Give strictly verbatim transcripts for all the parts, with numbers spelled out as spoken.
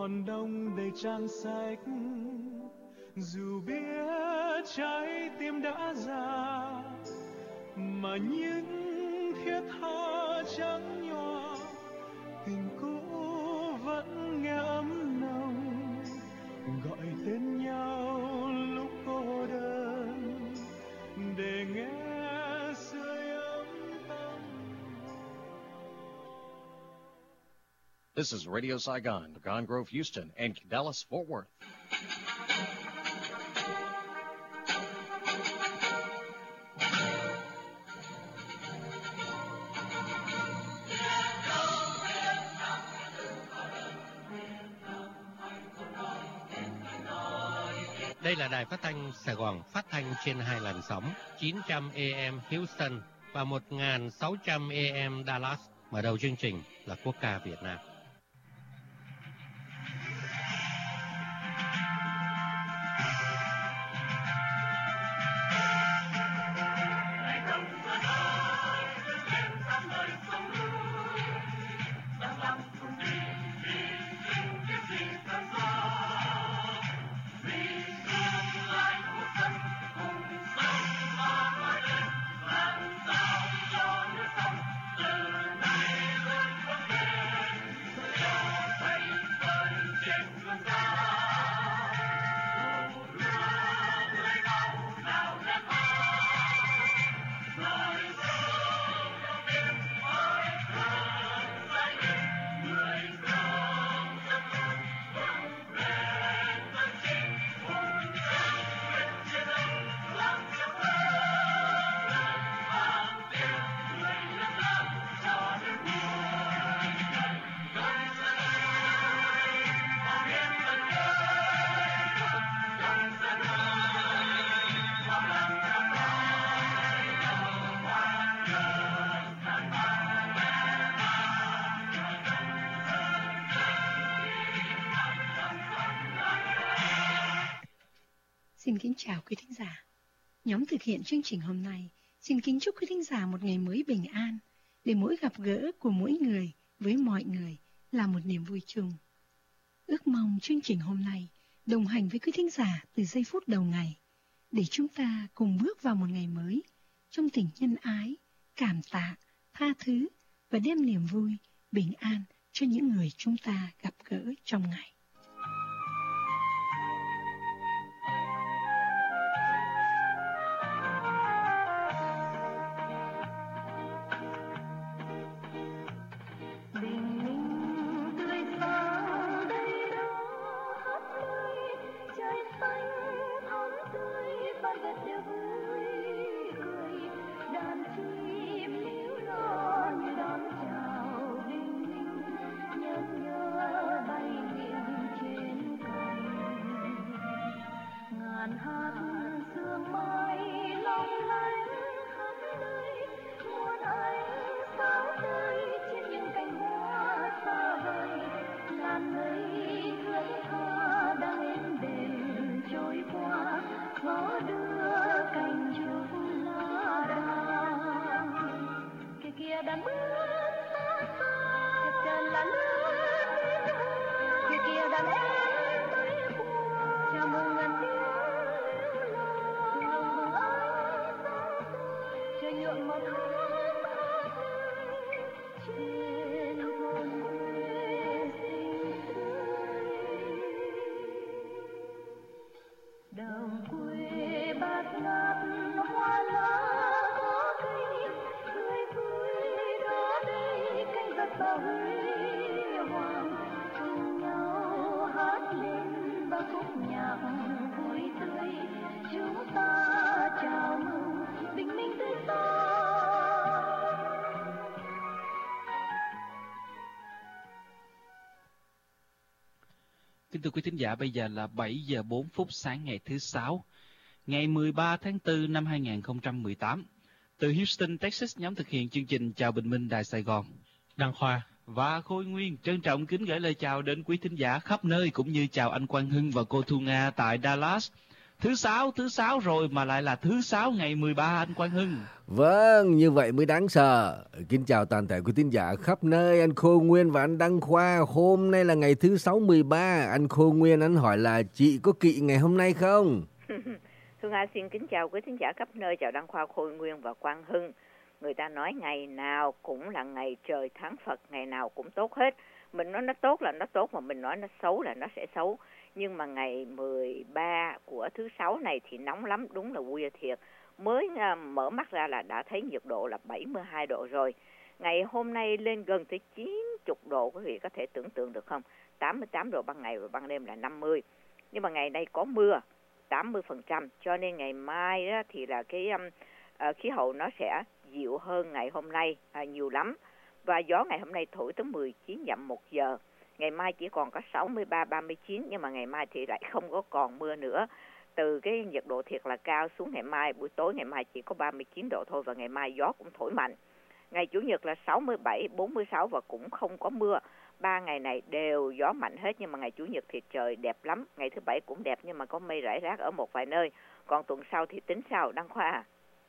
hòn đông đầy trang sách, dù biết trái tim đã già mà những thiết tha trắng nhòa, tình cũ vẫn nghe ấm nồng gọi tên nhau lúc cô đơn để nghe sưởi ấm tâm. This is Radio Saigon, Gone Grove, Houston, and Dallas, Fort Worth. Đây là đài phát thanh Sài Gòn, phát thanh trên hai làn sóng chín trăm A M Houston và một nghìn sáu trăm A M Dallas. Mở đầu chương trình là quốc ca Việt Nam. Xin kính chào quý thính giả. Nhóm thực hiện chương trình hôm nay xin kính chúc quý thính giả một ngày mới bình an, để mỗi gặp gỡ của mỗi người với mọi người là một niềm vui chung. Ước mong chương trình hôm nay đồng hành với quý thính giả từ giây phút đầu ngày, để chúng ta cùng bước vào một ngày mới trong tình nhân ái, cảm tạ, tha thứ và đem niềm vui, bình an cho những người chúng ta gặp gỡ trong ngày. Kính thưa quý thính giả, bây giờ là bảy giờ bốn phút sáng ngày thứ Sáu, ngày mười ba tháng tư năm hai nghìn không trăm mười tám. Từ Houston, Texas, nhóm thực hiện chương trình Chào Bình Minh Đài Sài Gòn, Đăng Khoa và Khôi Nguyên trân trọng kính gửi lời chào đến quý thính giả khắp nơi, cũng như chào anh Quang Hưng và cô Thu Nga tại Dallas. Thứ sáu, thứ sáu rồi mà lại là thứ sáu ngày mười ba anh Quang Hưng. Vâng, như vậy mới đáng sợ. Kính chào toàn thể quý thính giả khắp nơi, anh Khôi Nguyên và anh Đăng Khoa. Hôm nay là ngày thứ sáu mười ba. Anh Khôi Nguyên anh hỏi là chị có kỵ ngày hôm nay không? Hương Hà xin kính chào quý thính giả khắp nơi, chào Đăng Khoa, Khôi Nguyên và Quang Hưng. Người ta nói ngày nào cũng là ngày trời tháng Phật, ngày nào cũng tốt hết. Mình nói nó tốt là nó tốt, mà mình nói nó xấu là nó sẽ xấu. Nhưng mà ngày mười ba của thứ sáu này thì nóng lắm, đúng là khuya thiệt. Mới mở mắt ra là đã thấy nhiệt độ là bảy mươi hai độ rồi. Ngày hôm nay lên gần tới chín mươi độ, quý vị có thể tưởng tượng được không? tám mươi tám độ ban ngày và ban đêm là năm mươi. Nhưng mà ngày nay có mưa, tám mươi phần trăm, cho nên ngày mai đó thì là cái um, uh, khí hậu nó sẽ dịu hơn ngày hôm nay uh, nhiều lắm. Và gió ngày hôm nay thổi tới mười chín dặm một giờ. Ngày mai chỉ còn có sáu mươi ba, ba mươi chín, nhưng mà ngày mai thì lại không có còn mưa nữa. Từ cái nhiệt độ thiệt là cao xuống ngày mai, buổi tối ngày mai chỉ có ba mươi chín độ thôi, và ngày mai gió cũng thổi mạnh. Ngày Chủ nhật là sáu mươi bảy, bốn mươi sáu và cũng không có mưa. Ba ngày này đều gió mạnh hết, nhưng mà ngày Chủ nhật thì trời đẹp lắm. Ngày thứ Bảy cũng đẹp nhưng mà có mây rải rác ở một vài nơi. Còn tuần sau thì tính sao, Đăng Khoa?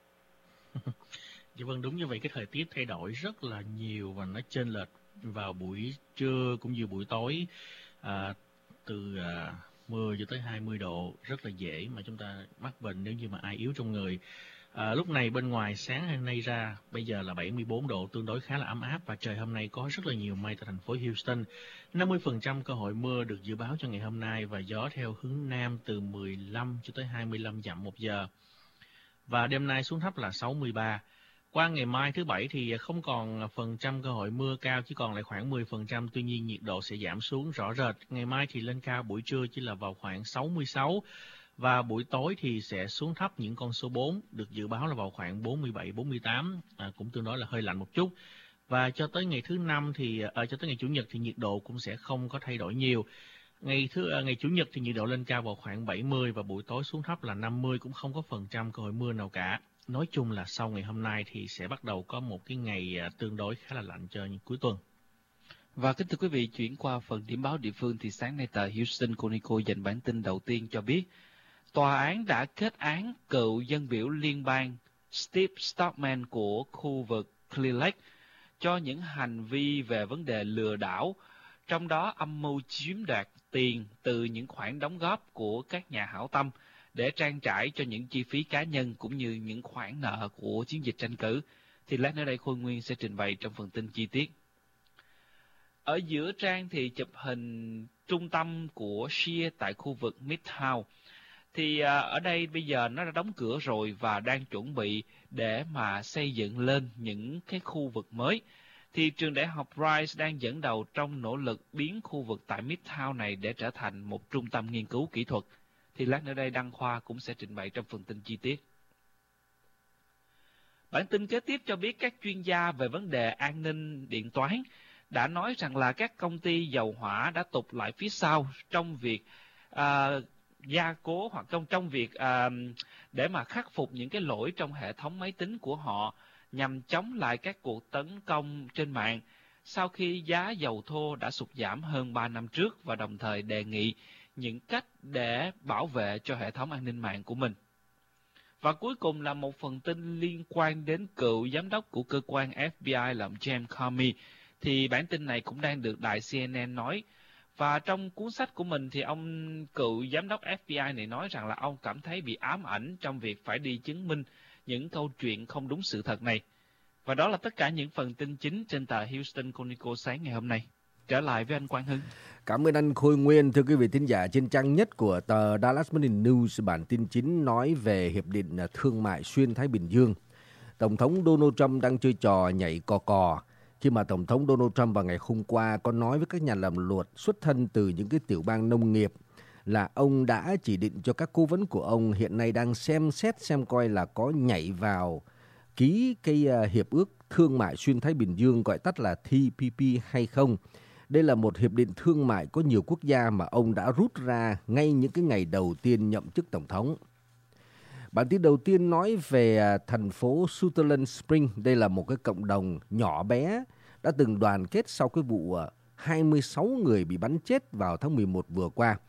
Dạ vâng, đúng như vậy, cái thời tiết thay đổi rất là nhiều và nó chênh lệch vào buổi trưa cũng như buổi tối, à, từ à, mười cho tới hai mươi độ, rất là dễ mà chúng ta mắc bệnh nếu như mà ai yếu trong người. À, lúc này bên ngoài sáng hôm nay ra bây giờ là bảy mươi bốn độ, tương đối khá là ấm áp, và trời hôm nay có rất là nhiều mây tại thành phố Houston. năm mươi phần trăm cơ hội mưa được dự báo cho ngày hôm nay, và gió theo hướng nam từ mười lăm cho tới hai mươi lăm dặm một giờ. Và đêm nay xuống thấp là sáu mươi ba. Qua ngày mai thứ Bảy thì không còn phần trăm cơ hội mưa cao, chỉ còn lại khoảng mười phần trăm, tuy nhiên nhiệt độ sẽ giảm xuống rõ rệt. Ngày mai thì lên cao, buổi trưa chỉ là vào khoảng sáu mươi sáu, và buổi tối thì sẽ xuống thấp những con số bốn, được dự báo là vào khoảng bốn mươi bảy, bốn mươi tám, à, cũng tương đối là hơi lạnh một chút. Và cho tới ngày thứ Năm thì, à, cho tới ngày Chủ nhật thì nhiệt độ cũng sẽ không có thay đổi nhiều. Ngày thứ à, ngày Chủ nhật thì nhiệt độ lên cao vào khoảng bảy mươi, và buổi tối xuống thấp là năm mươi, cũng không có phần trăm cơ hội mưa nào cả. Nói chung là sau ngày hôm nay thì sẽ bắt đầu có một cái ngày tương đối khá là lạnh cho những cuối tuần. Và kính thưa quý vị, chuyển qua phần điểm báo địa phương thì sáng nay tờ Houston Chronicle dành bản tin đầu tiên cho biết tòa án đã kết án cựu dân biểu liên bang Steve Stockman của khu vực Clear Lake cho những hành vi về vấn đề lừa đảo, trong đó âm mưu chiếm đoạt tiền từ những khoản đóng góp của các nhà hảo tâm để trang trải cho những chi phí cá nhân cũng như những khoản nợ của chiến dịch tranh cử. Thì lát nữa đây Khôi Nguyên sẽ trình bày trong phần tin chi tiết. Ở giữa trang thì chụp hình trung tâm của Shea tại khu vực Midtown. Thì à, ở đây bây giờ nó đã đóng cửa rồi và đang chuẩn bị để mà xây dựng lên những cái khu vực mới. Thì trường đại học Rice đang dẫn đầu trong nỗ lực biến khu vực tại Midtown này để trở thành một trung tâm nghiên cứu kỹ thuật. Thì lát nữa đây Đăng Khoa cũng sẽ trình bày trong phần tin chi tiết. Bản tin kế tiếp cho biết các chuyên gia về vấn đề an ninh điện toán đã nói rằng là các công ty dầu hỏa đã tụt lại phía sau trong việc à, gia cố hoặc trong trong việc à, để mà khắc phục những cái lỗi trong hệ thống máy tính của họ nhằm chống lại các cuộc tấn công trên mạng sau khi giá dầu thô đã sụt giảm hơn ba năm trước, và đồng thời đề nghị những cách để bảo vệ cho hệ thống an ninh mạng của mình. Và cuối cùng là một phần tin liên quan đến cựu giám đốc của cơ quan F B I là James Comey. Thì bản tin này cũng đang được đài C N N nói. Và trong cuốn sách của mình thì ông cựu giám đốc F B I này nói rằng là ông cảm thấy bị ám ảnh trong việc phải đi chứng minh những câu chuyện không đúng sự thật này. Và đó là tất cả những phần tin chính trên tờ Houston Chronicle sáng ngày hôm nay. Trở lại với anh Quang Hưng. Cảm ơn anh Khôi Nguyên. Thưa quý vị thính giả, trên trang nhất của tờ Dallas Morning News, bản tin chính nói về Hiệp định Thương mại Xuyên Thái Bình Dương. Tổng thống Donald Trump đang chơi trò nhảy cò cò khi mà Tổng thống Donald Trump vào ngày hôm qua có nói với các nhà làm luật xuất thân từ những cái tiểu bang nông nghiệp là ông đã chỉ định cho các cố vấn của ông hiện nay đang xem xét xem coi là có nhảy vào ký cái Hiệp ước Thương mại Xuyên Thái Bình Dương, gọi tắt là T P P hay không. Đây là một hiệp định thương mại có nhiều quốc gia mà ông đã rút ra ngay những cái ngày đầu tiên nhậm chức Tổng thống. Bản tin đầu tiên nói về thành phố Sutherland Springs. Đây là một cái cộng đồng nhỏ bé đã từng đoàn kết sau cái vụ hai mươi sáu người bị bắn chết vào tháng mười một vừa qua.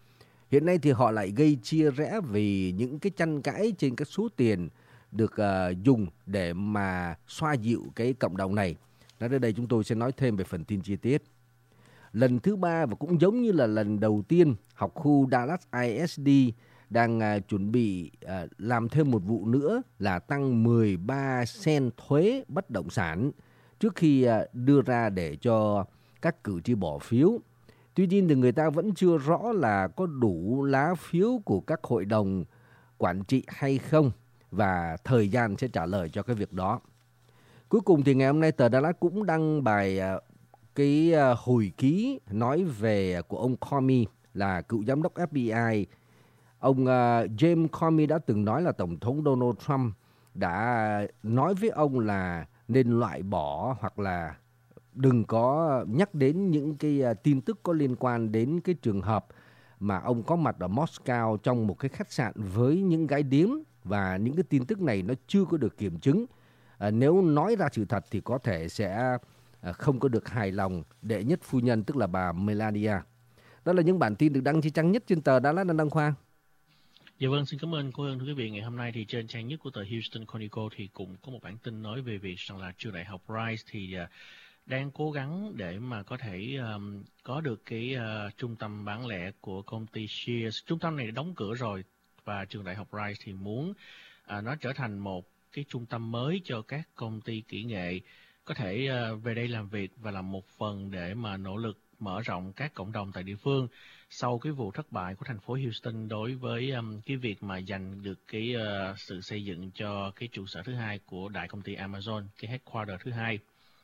Hiện nay thì họ lại gây chia rẽ vì những cái tranh cãi trên các số tiền được uh, dùng để mà xoa dịu cái cộng đồng này. Nói đến đây chúng tôi sẽ nói thêm về phần tin chi tiết. Lần thứ ba và cũng giống như là lần đầu tiên, học khu Dallas i ét đê đang uh, chuẩn bị uh, làm thêm một vụ nữa là tăng mười ba cent thuế bất động sản trước khi uh, đưa ra để cho các cử tri bỏ phiếu. Tuy nhiên thì người ta vẫn chưa rõ là có đủ lá phiếu của các hội đồng quản trị hay không, và thời gian sẽ trả lời cho cái việc đó. Cuối cùng thì ngày hôm nay tờ Dallas cũng đăng bài uh, cái uh, hồi ký nói về uh, của ông Comey, là cựu giám đốc ép bê i. Ông uh, James Comey đã từng nói là Tổng thống Donald Trump đã nói với ông là nên loại bỏ hoặc là đừng có nhắc đến những cái uh, tin tức có liên quan đến cái trường hợp mà ông có mặt ở Moscow trong một cái khách sạn với những gái điếm, và những cái tin tức này nó chưa có được kiểm chứng. À, nếu nói ra sự thật thì có thể sẽ à, không có được hài lòng đệ nhất phu nhân, tức là bà Melania. Đó là những bản tin được đăng trên trang nhất trên tờ Dallas Đăng Khoa. Dạ vâng, xin cảm ơn cô Hương. Thưa quý vị, ngày hôm nay thì trên trang nhất của tờ Houston Chronicle thì cũng có một bản tin nói về việc rằng là trường đại học Rice thì uh, đang cố gắng để mà có thể um, có được cái uh, trung tâm bán lẻ của công ty Sears. Trung tâm này đã đóng cửa rồi, và trường đại học Rice thì muốn uh, nó trở thành một cái trung tâm mới cho các công ty kỹ nghệ có thể uh, về đây làm việc, và làm một phần để mà nỗ lực mở rộng các cộng đồng tại địa phương sau cái vụ thất bại của thành phố Houston đối với um, cái việc mà giành được cái uh, sự xây dựng cho cái trụ sở thứ hai của đại công ty Amazon, cái headquarter thứ hai.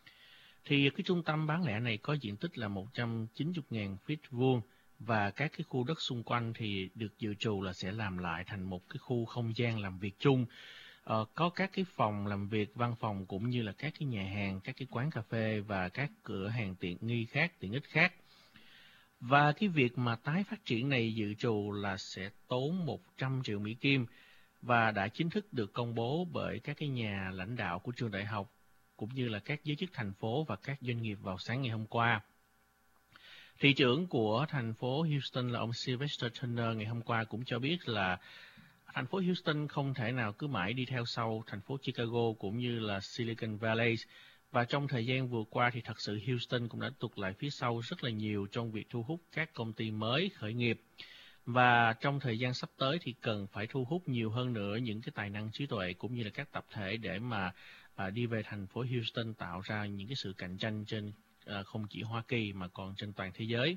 Thì cái trung tâm bán lẻ này có diện tích là một trăm chín mươi nghìn feet vuông, và các cái khu đất xung quanh thì được dự trù là sẽ làm lại thành một cái khu không gian làm việc chung. Ờ, có các cái phòng làm việc, văn phòng, cũng như là các cái nhà hàng, các cái quán cà phê và các cửa hàng tiện nghi khác, tiện ích khác. Và cái việc mà tái phát triển này dự trù là sẽ tốn một trăm triệu Mỹ Kim, và đã chính thức được công bố bởi các cái nhà lãnh đạo của trường đại học cũng như là các giới chức thành phố và các doanh nghiệp vào sáng ngày hôm qua. Thị trưởng của thành phố Houston là ông Sylvester Turner ngày hôm qua cũng cho biết là thành phố Houston không thể nào cứ mãi đi theo sau thành phố Chicago cũng như là Silicon Valley. Và trong thời gian vừa qua thì thật sự Houston cũng đã tụt lại phía sau rất là nhiều trong việc thu hút các công ty mới khởi nghiệp. Và trong thời gian sắp tới thì cần phải thu hút nhiều hơn nữa những cái tài năng trí tuệ cũng như là các tập thể để mà à, đi về thành phố Houston, tạo ra những cái sự cạnh tranh trên à, không chỉ Hoa Kỳ mà còn trên toàn thế giới.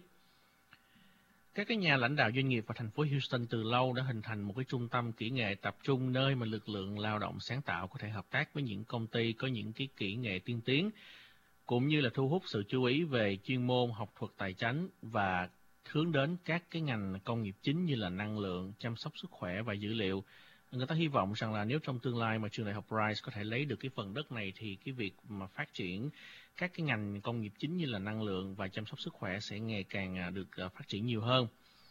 Các cái nhà lãnh đạo doanh nghiệp và thành phố Houston từ lâu đã hình thành một cái trung tâm kỹ nghệ tập trung, nơi mà lực lượng lao động sáng tạo có thể hợp tác với những công ty có những cái kỹ nghệ tiên tiến, cũng như là thu hút sự chú ý về chuyên môn, học thuật, tài chính, và hướng đến các cái ngành công nghiệp chính như là năng lượng, chăm sóc sức khỏe và dữ liệu. Người ta hy vọng rằng là nếu trong tương lai mà trường đại học Rice có thể lấy được cái phần đất này thì cái việc mà phát triển các cái ngành công nghiệp chính như là năng lượng và chăm sóc sức khỏe sẽ ngày càng được phát triển nhiều hơn.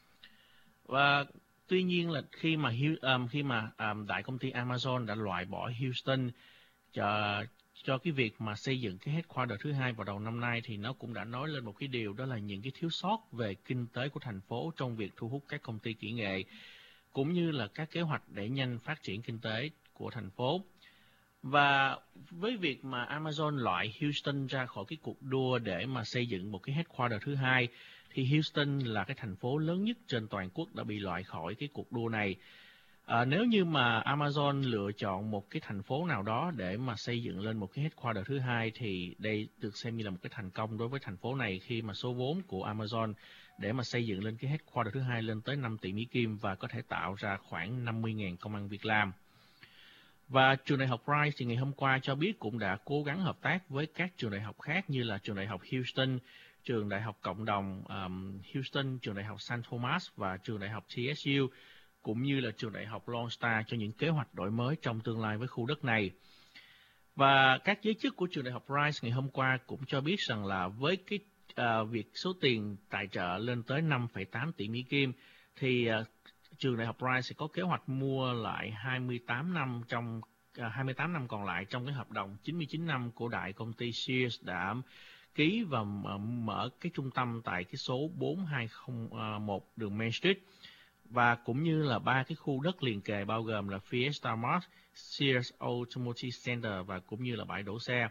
Và tuy nhiên là khi mà um, khi mà um, đại công ty Amazon đã loại bỏ Houston cho cho cái việc mà xây dựng cái headquarter thứ hai vào đầu năm nay, thì nó cũng đã nói lên một cái điều, đó là những cái thiếu sót về kinh tế của thành phố trong việc thu hút các công ty kỹ nghệ cũng như là các kế hoạch để nhanh phát triển kinh tế của thành phố. Và với việc mà Amazon loại Houston ra khỏi cái cuộc đua để mà xây dựng một cái headquarter thứ hai, thì Houston là cái thành phố lớn nhất trên toàn quốc đã bị loại khỏi cái cuộc đua này. À, nếu như mà Amazon lựa chọn một cái thành phố nào đó để mà xây dựng lên một cái headquarter thứ hai, thì đây được xem như là một cái thành công đối với thành phố này, khi mà số vốn của Amazon để mà xây dựng lên cái headquarter thứ hai lên tới năm tỷ Mỹ Kim và có thể tạo ra khoảng năm mươi nghìn công ăn việc làm. Và trường đại học Rice thì ngày hôm qua cho biết cũng đã cố gắng hợp tác với các trường đại học khác như là trường đại học Houston, trường đại học cộng đồng um, Houston, trường đại học Saint Thomas và trường đại học tê ét u, cũng như là trường đại học Lone Star cho những kế hoạch đổi mới trong tương lai với khu đất này. Và các giới chức của trường đại học Rice ngày hôm qua cũng cho biết rằng là với cái uh, việc số tiền tài trợ lên tới năm phẩy tám tỷ Mỹ Kim, thì uh, trường đại học Rice sẽ có kế hoạch mua lại hai mươi tám năm trong uh, hai mươi tám năm còn lại trong cái hợp đồng chín mươi chín năm của đại công ty Sears đã ký và mở cái trung tâm tại cái số bốn hai không một đường Main Street. và cũng như là ba cái khu đất liền kề bao gồm là Fiesta Mart, Sears Automotive Center và cũng như là bãi đổ xe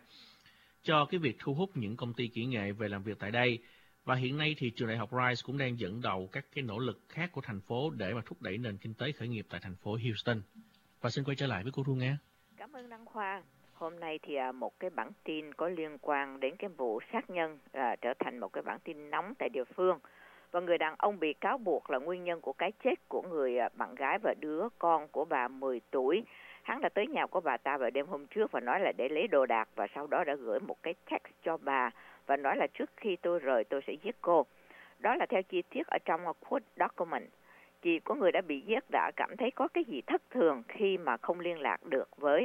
cho cái việc thu hút những công ty kỹ nghệ về làm việc tại đây. Và hiện nay thì trường đại học Rice cũng đang dẫn đầu các cái nỗ lực khác của thành phố để mà thúc đẩy nền kinh tế khởi nghiệp tại thành phố Houston. Và xin quay trở lại với cô Thu Nga. Cảm ơn Đăng Khoa. Hôm nay thì một cái bản tin có liên quan đến cái vụ sát nhân à, trở thành một cái bản tin nóng tại địa phương. Và người đàn ông bị cáo buộc là nguyên nhân của cái chết của người bạn gái và đứa con của bà mười tuổi. Hắn đã tới nhà của bà ta vào đêm hôm trước và nói là để lấy đồ đạc, và sau đó đã gửi một cái text cho bà và nói là trước khi tôi rời tôi sẽ giết cô. Đó là theo chi tiết ở trong court document. Chị của người đã bị giết đã cảm thấy có cái gì thất thường khi mà không liên lạc được với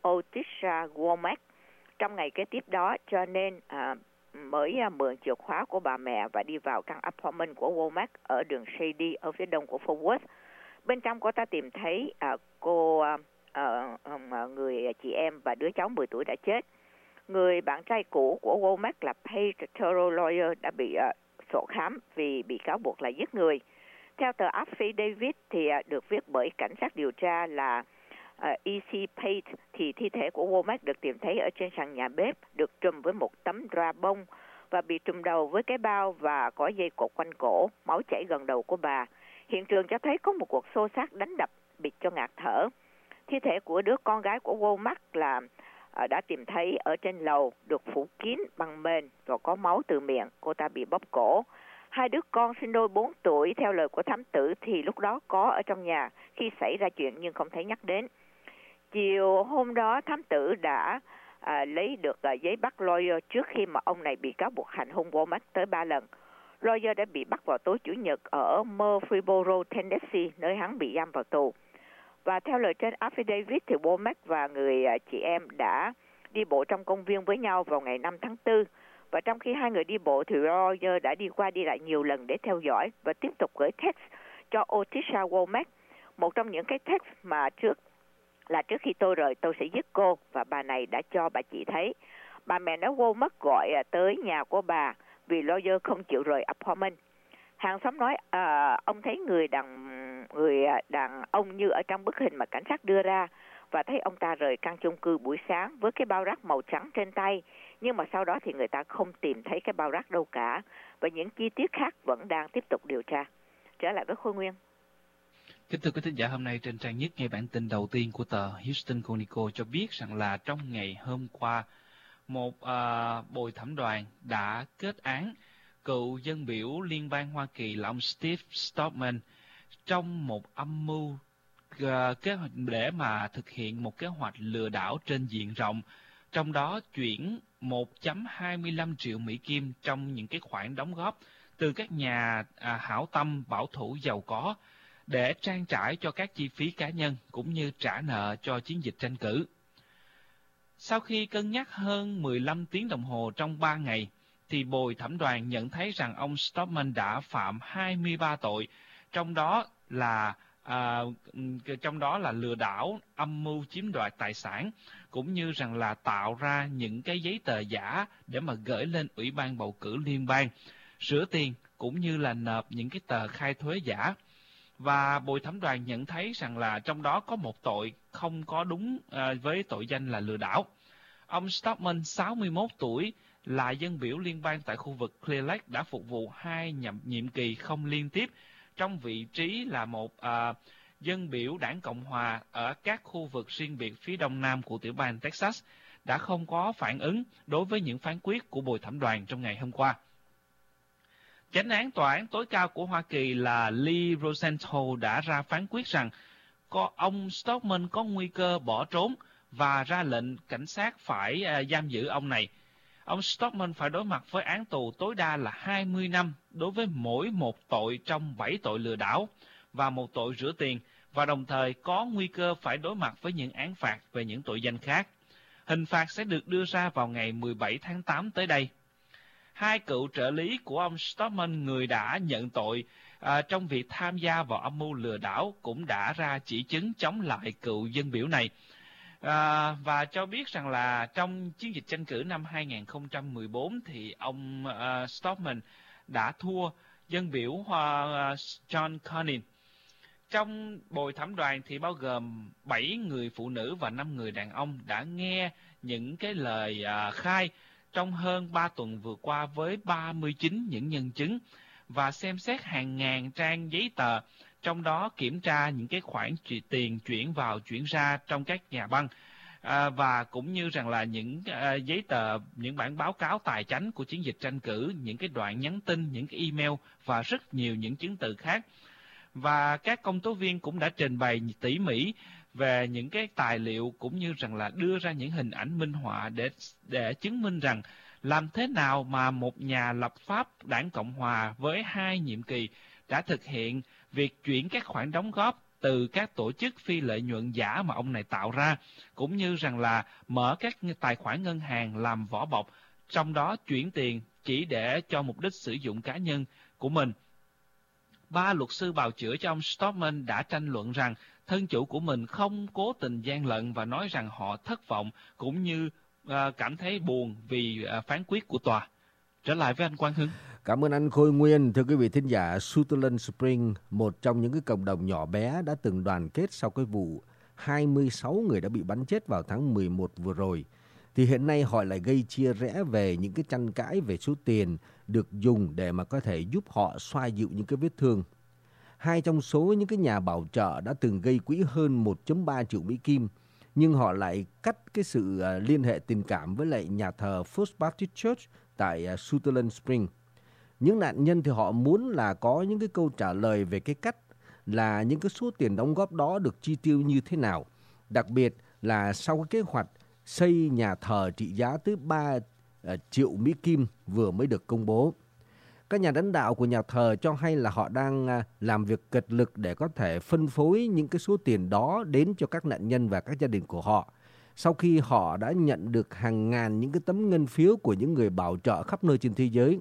Otisha Womack trong ngày kế tiếp đó, cho nên à, mới à, mượn chìa khóa của bà mẹ và đi vào căn apartment của Womack ở đường Shady ở phía đông của Fort Worth. Bên trong cô ta tìm thấy à, cô à, à, à, người chị em và đứa cháu mười tuổi đã chết. Người bạn trai cũ của Womack là Paige Toro Lawyer đã bị uh, sổ khám vì bị cáo buộc là giết người. Theo tờ affidavit thì uh, được viết bởi cảnh sát điều tra là uh, E C Pate, thì thi thể của Womack được tìm thấy ở trên sàn nhà bếp, được trùm với một tấm drap bông và bị trùm đầu với cái bao và có dây cột quanh cổ, máu chảy gần đầu của bà. Hiện trường cho thấy có một cuộc xô xát đánh đập bịt cho ngạt thở. Thi thể của đứa con gái của Womack là đã tìm thấy ở trên lầu, được phủ kín bằng mền và có máu từ miệng, cô ta bị bóp cổ. Hai đứa con sinh đôi bốn tuổi theo lời của thám tử thì lúc đó có ở trong nhà khi xảy ra chuyện nhưng không thấy nhắc đến. Chiều hôm đó thám tử đã à, lấy được à, giấy bắt Lawyer trước khi mà ông này bị cáo buộc hành hung Womack tới ba lần. Lawyer đã bị bắt vào tối Chủ nhật ở Murfreesboro, Tennessee, nơi hắn bị giam vào tù. Và theo lời trên affidavit thì Womack và người chị em đã đi bộ trong công viên với nhau vào ngày năm tháng tư. Và trong khi hai người đi bộ thì Lawyer đã đi qua đi lại nhiều lần để theo dõi và tiếp tục gửi text cho Otisha Womack. Một trong những cái text mà trước là trước khi tôi rời tôi sẽ giết cô, và bà này đã cho bà chị thấy. Bà mẹ nói Womack gọi tới nhà của bà vì Lawyer không chịu rời apartment. Hàng xóm nói à, ông thấy người đàn người đàn ông như ở trong bức hình mà cảnh sát đưa ra, và thấy ông ta rời căn chung cư buổi sáng với cái bao rác màu trắng trên tay, nhưng mà sau đó thì người ta không tìm thấy cái bao rác đâu cả, và những chi tiết khác vẫn đang tiếp tục điều tra. Trở lại với Khôi Nguyên. Kính thưa quý thính giả, hôm nay trên trang nhất ngay bản tin đầu tiên của tờ Houston Chronicle cho biết rằng là trong ngày hôm qua, một uh, bồi thẩm đoàn đã kết án cựu dân biểu liên bang Hoa Kỳ là ông Steve Stallman trong một âm mưu uh, kế hoạch để mà thực hiện một kế hoạch lừa đảo trên diện rộng, trong đó chuyển một phẩy hai mươi lăm triệu Mỹ Kim trong những cái khoản đóng góp từ các nhà à, hảo tâm bảo thủ giàu có để trang trải cho các chi phí cá nhân cũng như trả nợ cho chiến dịch tranh cử. Sau khi cân nhắc hơn mười lăm tiếng đồng hồ trong ba ngày, thì bồi thẩm đoàn nhận thấy rằng ông Stallman đã phạm hai mươi ba tội, trong đó là à, trong đó là lừa đảo, âm mưu chiếm đoạt tài sản, cũng như rằng là tạo ra những cái giấy tờ giả để mà gửi lên Ủy ban bầu cử liên bang, rửa tiền cũng như là nộp những cái tờ khai thuế giả. Và bồi thẩm đoàn nhận thấy rằng là trong đó có một tội không có đúng à, với tội danh là lừa đảo. Ông Stallman, sáu mươi mốt tuổi, là dân biểu liên bang tại khu vực Clear Lake, đã phục vụ hai nhậm nhiệm kỳ không liên tiếp trong vị trí là một à, dân biểu đảng Cộng Hòa ở các khu vực riêng biệt phía đông nam của tiểu bang Texas, đã không có phản ứng đối với những phán quyết của bồi thẩm đoàn trong ngày hôm qua. Chánh án tòa án tối cao của Hoa Kỳ là Lee Rosenthal đã ra phán quyết rằng có ông Stallman có nguy cơ bỏ trốn và ra lệnh cảnh sát phải uh, giam giữ ông này. Ông Stallman phải đối mặt với án tù tối đa là hai mươi năm đối với mỗi một tội trong bảy tội lừa đảo và một tội rửa tiền, và đồng thời có nguy cơ phải đối mặt với những án phạt về những tội danh khác. Hình phạt sẽ được đưa ra vào ngày mười bảy tháng tám tới đây. Hai cựu trợ lý của ông Stallman, người đã nhận tội à, trong việc tham gia vào âm mưu lừa đảo, cũng đã ra chỉ chứng chống lại cựu dân biểu này. À, và cho biết rằng là trong chiến dịch tranh cử năm hai nghìn không trăm mười bốn thì ông uh, Stallman đã thua dân biểu uh, John Cornyn. Trong bồi thẩm đoàn thì bao gồm bảy người phụ nữ và năm người đàn ông đã nghe những cái lời à, khai trong hơn ba tuần vừa qua với ba mươi chín những nhân chứng và xem xét hàng ngàn trang giấy tờ, trong đó kiểm tra những cái khoản tiền chuyển vào chuyển ra trong các nhà băng. À, và cũng như rằng là những à, giấy tờ, những bản báo cáo tài chánh của chiến dịch tranh cử, những cái đoạn nhắn tin, những cái email và rất nhiều những chứng từ khác. Và các công tố viên cũng đã trình bày tỉ mỉ về những cái tài liệu cũng như rằng là đưa ra những hình ảnh minh họa để để chứng minh rằng làm thế nào mà một nhà lập pháp đảng Cộng Hòa với hai nhiệm kỳ đã thực hiện việc chuyển các khoản đóng góp từ các tổ chức phi lợi nhuận giả mà ông này tạo ra, cũng như rằng là mở các tài khoản ngân hàng làm vỏ bọc, trong đó chuyển tiền chỉ để cho mục đích sử dụng cá nhân của mình. Ba luật sư bào chữa cho ông Stockman đã tranh luận rằng thân chủ của mình không cố tình gian lận và nói rằng họ thất vọng cũng như uh, cảm thấy buồn vì uh, phán quyết của tòa. Trở lại với anh Quang Hưng. Cảm ơn anh Khôi Nguyên. Thưa quý vị thính giả, Sutherland Spring, một trong những cái cộng đồng nhỏ bé đã từng đoàn kết sau cái vụ hai mươi sáu người đã bị bắn chết vào tháng mười một vừa rồi, thì hiện nay họ lại gây chia rẽ về những cái tranh cãi về số tiền được dùng để mà có thể giúp họ xoa dịu những cái vết thương. Hai trong số những cái nhà bảo trợ đã từng gây quỹ hơn một phẩy ba triệu Mỹ Kim, nhưng họ lại cắt cái sự liên hệ tình cảm với lại nhà thờ First Baptist Church tại Sutherland Spring. Những nạn nhân thì họ muốn là có những cái câu trả lời về cái cách là những cái số tiền đóng góp đó được chi tiêu như thế nào, đặc biệt là sau cái kế hoạch xây nhà thờ trị giá tới ba triệu Mỹ Kim vừa mới được công bố. Các nhà lãnh đạo của nhà thờ cho hay là họ đang làm việc cật lực để có thể phân phối những cái số tiền đó đến cho các nạn nhân và các gia đình của họ, sau khi họ đã nhận được hàng ngàn những cái tấm ngân phiếu của những người bảo trợ khắp nơi trên thế giới.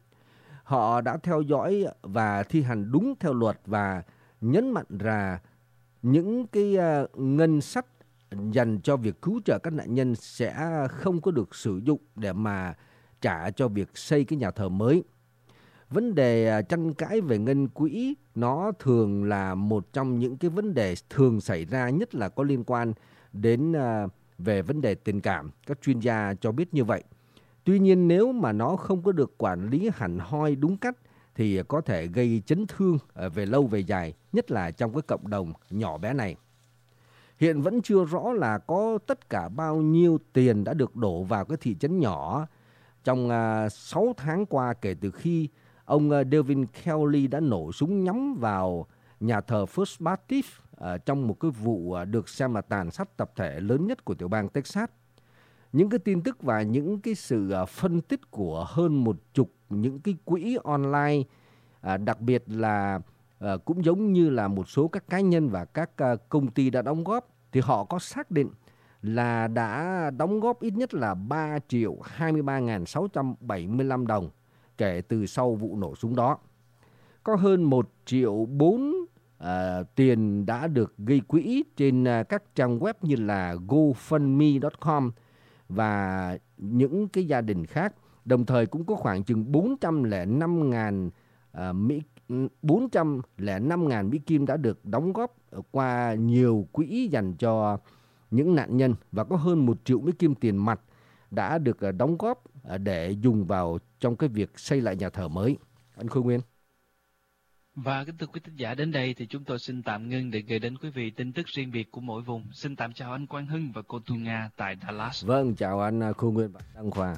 Họ đã theo dõi và thi hành đúng theo luật và nhấn mạnh rằng những cái ngân sách dành cho việc cứu trợ các nạn nhân sẽ không có được sử dụng để mà trả cho việc xây cái nhà thờ mới. Vấn đề tranh cãi về ngân quỹ nó thường là một trong những cái vấn đề thường xảy ra, nhất là có liên quan đến về vấn đề tình cảm. Các chuyên gia cho biết như vậy. Tuy nhiên nếu mà nó không có được quản lý hẳn hoi đúng cách thì có thể gây chấn thương về lâu về dài, nhất là trong cái cộng đồng nhỏ bé này. Hiện vẫn chưa rõ là có tất cả bao nhiêu tiền đã được đổ vào cái thị trấn nhỏ trong uh, sáu tháng qua kể từ khi ông uh, Devin Kelly đã nổ súng nhắm vào nhà thờ First Baptist uh, trong một cái vụ uh, được xem là tàn sát tập thể lớn nhất của tiểu bang Texas. Những cái tin tức và những cái sự uh, phân tích của hơn một chục những cái quỹ online, uh, đặc biệt là uh, cũng giống như là một số các cá nhân và các uh, công ty đã đóng góp, thì họ có xác định là đã đóng góp ít nhất là ba triệu hai mươi ba nghìn sáu trăm bảy mươi lăm đồng kể từ sau vụ nổ súng đó. Có hơn một triệu bốn uh, tiền đã được gây quỹ trên uh, các trang web như là GoFundMe chấm com và những cái gia đình khác. Đồng thời cũng có khoảng chừng bốn trăm lẻ năm nghìn uh, Mỹ bốn trăm lẻ năm nghìn Mỹ Kim đã được đóng góp qua nhiều quỹ dành cho những nạn nhân, và có hơn một triệu Mỹ Kim tiền mặt đã được đóng góp để dùng vào trong cái việc xây lại nhà thờ mới. Anh Khôi Nguyên. Và kính thưa quý thính giả, đến đây thì chúng tôi xin tạm ngưng để gửi đến quý vị tin tức riêng biệt của mỗi vùng. Xin tạm chào anh Quang Hưng và cô Thu Nga tại Dallas. Vâng, chào anh Khôi Nguyên và Đăng Khoa.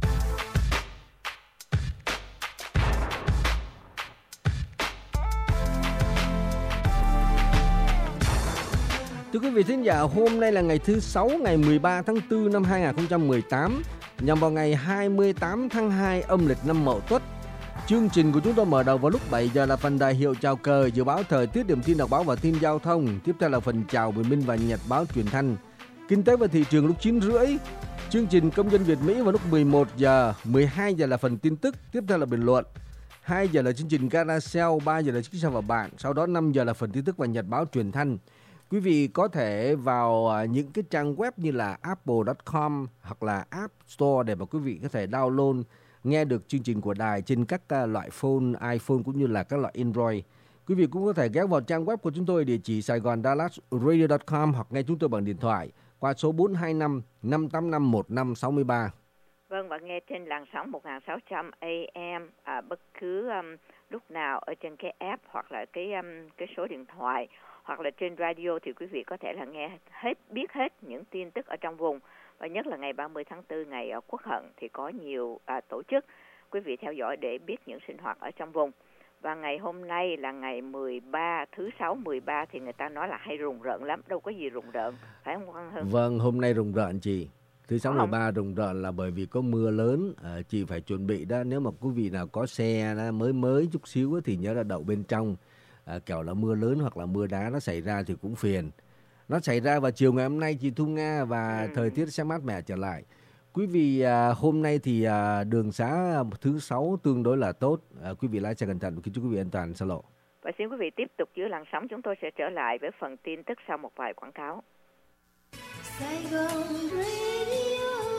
Thưa quý vị thính giả, hôm nay là ngày thứ sáu, ngày mười ba tháng tư năm hai nghìn không trăm mười tám, nhằm vào ngày hai mươi tám tháng hai âm lịch năm Mậu Tuất. Chương trình của chúng tôi mở đầu vào lúc bảy giờ là phần đài hiệu chào cờ, dự báo thời tiết, điểm tin đọc báo và tin giao thông. Tiếp theo là phần chào bình minh và nhật báo truyền thanh. Kinh tế và thị trường lúc chín rưỡi. Chương trình công dân Việt Mỹ vào lúc mười một giờ, mười hai giờ là phần tin tức, tiếp theo là bình luận. hai giờ là chương trình Carousel, ba giờ là chính sách và bạn, sau đó năm giờ là phần tin tức và nhật báo truyền thanh. Quý vị có thể vào những cái trang web như là apple chấm com hoặc là App Store để mà quý vị có thể download nghe được chương trình của đài trên các loại phone, iPhone cũng như là các loại Android. Quý vị cũng có thể ghé vào trang web của chúng tôi địa chỉ sài gòn dallas radio chấm com hoặc nghe chúng tôi bằng điện thoại qua số bốn hai năm năm tám năm một năm sáu ba. Vâng, và nghe trên làn sóng một nghìn sáu trăm A M à, bất cứ um, lúc nào ở trên cái app hoặc là cái um, cái số điện thoại hoặc là trên radio thì quý vị có thể là nghe hết biết hết những tin tức ở trong vùng. Và nhất là ngày ba mươi tháng tư, ngày ở Quốc Hận thì có nhiều à, tổ chức quý vị theo dõi để biết những sinh hoạt ở trong vùng. Và ngày hôm nay là ngày mười ba, thứ sáu mười ba thì người ta nói là hay rùng rợn lắm, đâu có gì rùng rợn, phải không Quang Hưng? Vâng, hôm nay rùng rợn chị. Thứ sáu mười ba rùng rợn là bởi vì có mưa lớn, à, chị phải chuẩn bị đó. Nếu mà quý vị nào có xe đó, mới mới chút xíu thì nhớ là đậu bên trong. À, kẻo là mưa lớn hoặc là mưa đá nó xảy ra thì cũng phiền. Nó xảy ra vào chiều ngày hôm nay chị Thu Nga và ừ. thời tiết sẽ mát mẻ trở lại. Quý vị à, hôm nay thì à, đường xá thứ sáu tương đối là tốt. À, quý vị lái xe cẩn thận, kính chúc quý vị an toàn xa lộ. Và xin quý vị tiếp tục giữ làn sóng, chúng tôi sẽ trở lại với phần tin tức sau một vài quảng cáo. Sài Gòn